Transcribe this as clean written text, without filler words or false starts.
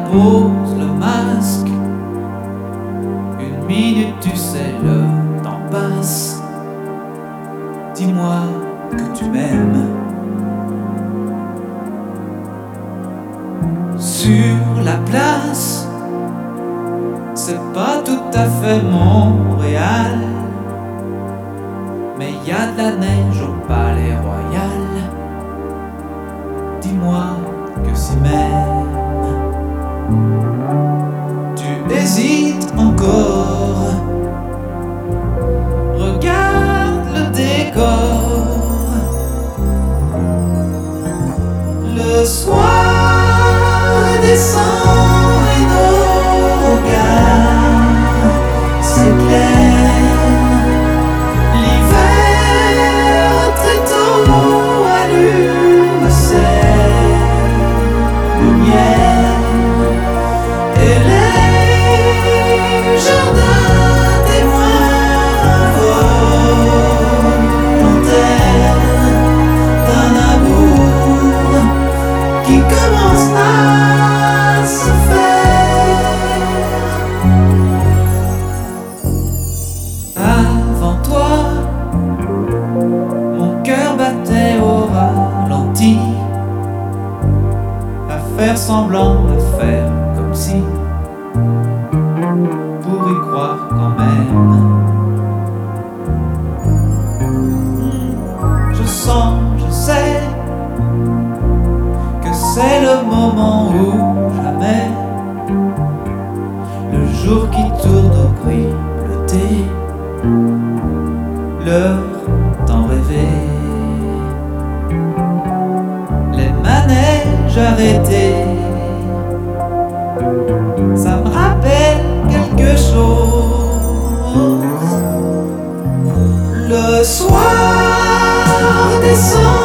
pose le masque. Une minute, tu sais, le temps passe. Dis-moi que tu m'aimes. Sur la place, c'est pas tout à fait Montréal, mais y a de la neige au Palais Royal. Dis-moi que si même tu hésites encore, regarde le décor. Le soir descend et nos regards s'éclairent. L'hiver très tôt allume ses lumières et les jardins témoins volontaires d'un amour qui commence à se faire. Avant toi, mon cœur battait au ralenti, à faire semblant, à faire comme si, pour y croire quand même. Je sens, je sais que c'est le moment où jamais, le jour qui tourne au gris bleuté, l'heure d'en rêver. Les manèges arrêtés, ça me rappelle quelque chose. Le soir descend